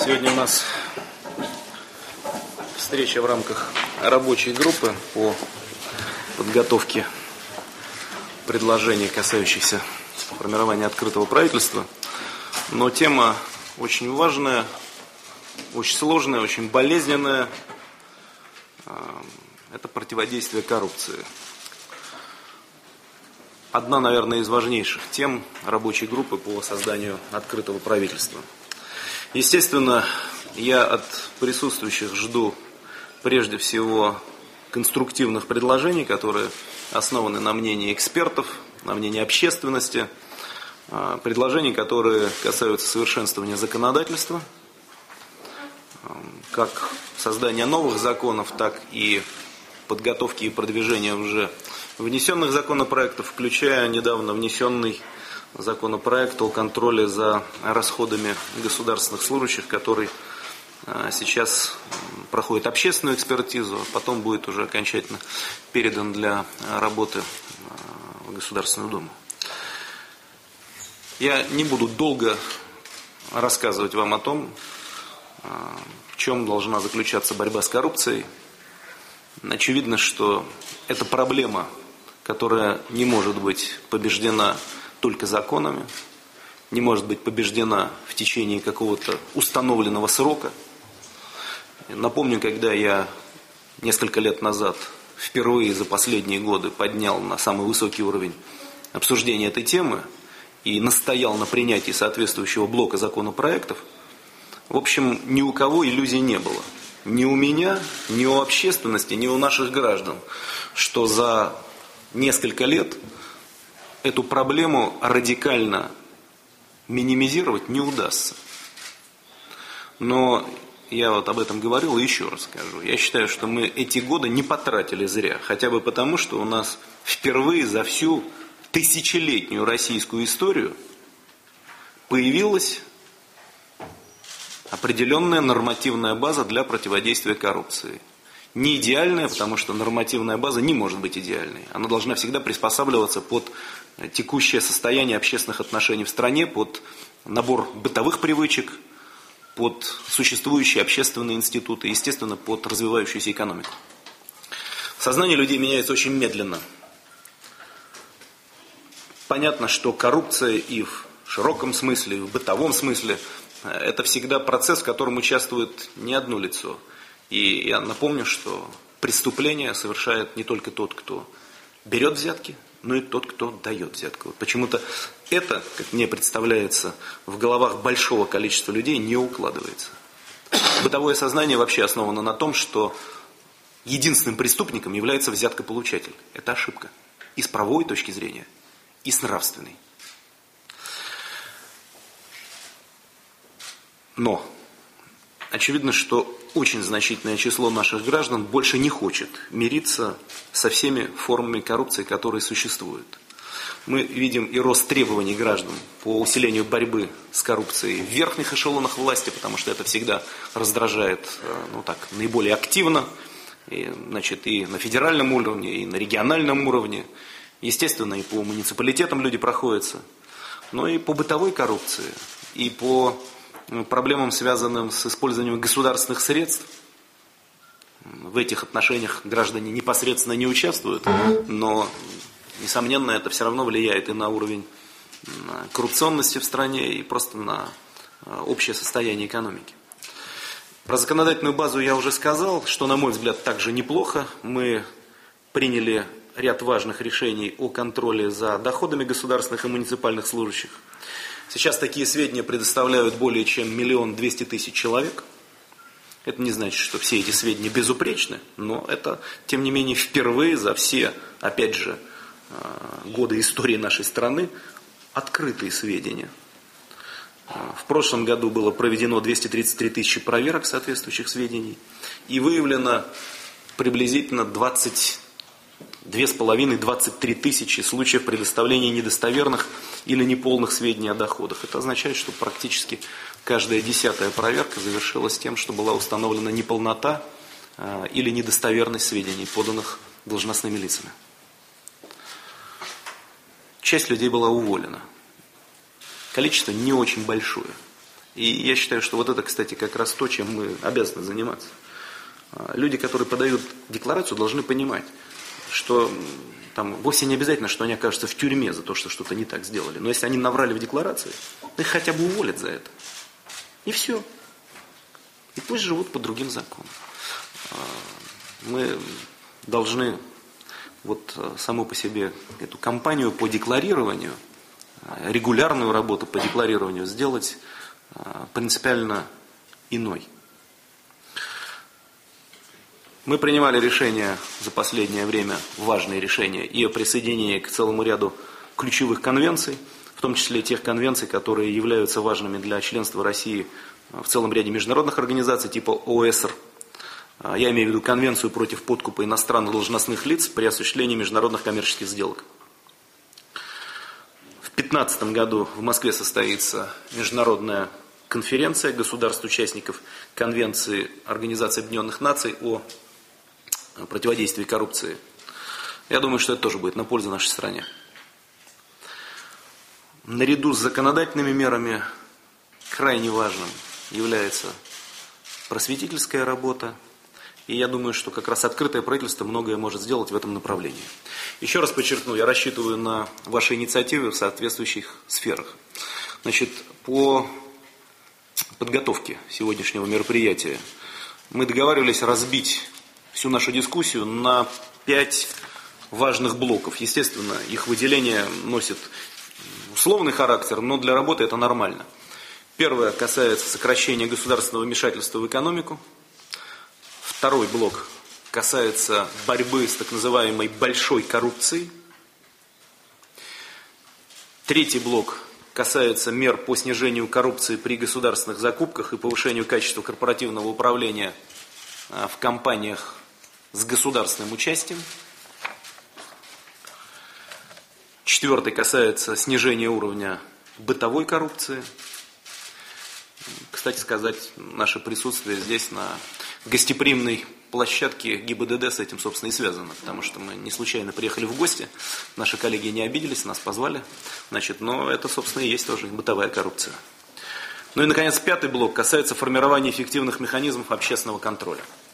Сегодня у нас встреча в рамках рабочей группы по подготовке предложений, касающихся формирования открытого правительства. Но тема очень важная, очень сложная, очень болезненная. Это противодействие коррупции. Одна, наверное, из важнейших тем рабочей группы по созданию открытого правительства. Естественно, я от присутствующих жду прежде всего конструктивных предложений, которые основаны на мнении экспертов, на мнении общественности, предложений, которые касаются совершенствования законодательства, как создания новых законов, так и подготовки и продвижения уже внесенных законопроектов, включая недавно внесенный законопроект о контроле за расходами государственных служащих, который сейчас проходит общественную экспертизу, а потом будет уже окончательно передан для работы в Государственную Думу. Я не буду долго рассказывать вам о том, в чем должна заключаться борьба с коррупцией. Очевидно, что это проблема, которая не может быть побеждена только законами, не может быть побеждена в течение какого-то установленного срока. Напомню, когда я несколько лет назад впервые за последние годы поднял на самый высокий уровень обсуждения этой темы и настоял на принятии соответствующего блока законопроектов, в общем, ни у кого иллюзий не было. Ни у меня, ни у общественности, ни у наших граждан, что за несколько лет эту проблему радикально минимизировать не удастся. Но я вот об этом говорил и еще раз скажу. Я считаю, что мы эти годы не потратили зря. Хотя бы потому, что у нас впервые за всю тысячелетнюю российскую историю появилась определенная нормативная база для противодействия коррупции. Не идеальная, потому что нормативная база не может быть идеальной. Она должна всегда приспосабливаться под текущее состояние общественных отношений в стране, под набор бытовых привычек, под существующие общественные институты, естественно, под развивающуюся экономику. Сознание людей меняется очень медленно. Понятно, что коррупция и в широком смысле, и в бытовом смысле – это всегда процесс, в котором участвует не одно лицо. И я напомню, что преступление совершает не только тот, кто берет взятки, но и тот, кто дает взятку. Вот почему-то это, как мне представляется, в головах большого количества людей не укладывается. Бытовое сознание вообще основано на том, что единственным преступником является взяткополучатель. Это ошибка. И с правовой точки зрения, и с нравственной. Но очевидно, что очень значительное число наших граждан больше не хочет мириться со всеми формами коррупции, которые существуют. Мы видим и рост требований граждан по усилению борьбы с коррупцией в верхних эшелонах власти, потому что это всегда раздражает наиболее активно, и на федеральном уровне, и на региональном уровне. Естественно, и по муниципалитетам люди проходятся, но и по бытовой коррупции, и по проблемам, связанным с использованием государственных средств. В этих отношениях граждане непосредственно не участвуют, но, несомненно, это все равно влияет и на уровень коррупционности в стране, и просто на общее состояние экономики. Про законодательную базу я уже сказал, что, на мой взгляд, также неплохо. Мы приняли ряд важных решений о контроле за доходами государственных и муниципальных служащих. Сейчас такие сведения предоставляют более чем 1 200 000 человек. Это не значит, что все эти сведения безупречны, но это, тем не менее, впервые за все, опять же, годы истории нашей страны открытые сведения. В прошлом году было проведено 233 000 проверок соответствующих сведений и выявлено приблизительно 22,5-23 тысячи случаев предоставления недостоверных или неполных сведений о доходах. Это означает, что практически каждая 10-я проверка завершилась тем, что была установлена неполнота или недостоверность сведений, поданных должностными лицами. Часть людей была уволена. Количество не очень большое. И я считаю, что вот это, кстати, как раз то, чем мы обязаны заниматься. Люди, которые подают декларацию, должны понимать, что там вовсе не обязательно, что они окажутся в тюрьме за то, что что-то не так сделали. Но если они наврали в декларации, их хотя бы уволят за это. И все. И пусть живут по другим законам. Мы должны вот саму по себе эту кампанию по декларированию, регулярную работу по декларированию сделать принципиально иной. Мы принимали решения за последнее время, важные решения, и о присоединении к целому ряду ключевых конвенций, в том числе тех конвенций, которые являются важными для членства России в целом ряде международных организаций типа ОЭСР. Я имею в виду Конвенцию против подкупа иностранных должностных лиц при осуществлении международных коммерческих сделок. В 2015 году в Москве состоится международная конференция государств-участников Конвенции Организации Объединенных Наций о противодействии коррупции. Я думаю, что это тоже будет на пользу нашей стране. Наряду с законодательными мерами крайне важным является просветительская работа. И я думаю, что как раз открытое правительство многое может сделать в этом направлении. Еще раз подчеркну, я рассчитываю на ваши инициативы в соответствующих сферах. Значит, по подготовке сегодняшнего мероприятия мы договаривались разбить всю нашу дискуссию на 5 важных блоков. Естественно, их выделение носит условный характер, но для работы это нормально. Первое касается сокращения государственного вмешательства в экономику. Второй блок касается борьбы с так называемой большой коррупцией. Третий блок касается мер по снижению коррупции при государственных закупках и повышению качества корпоративного управления в компаниях с государственным участием. Четвертый касается снижения уровня бытовой коррупции. Кстати сказать, наше присутствие здесь на гостеприимной площадке ГИБДД с этим, собственно, и связано, потому что мы не случайно приехали в гости, наши коллеги не обиделись, нас позвали, но это, собственно, и есть тоже бытовая коррупция. Ну и, наконец, 5-й блок касается формирования эффективных механизмов общественного контроля.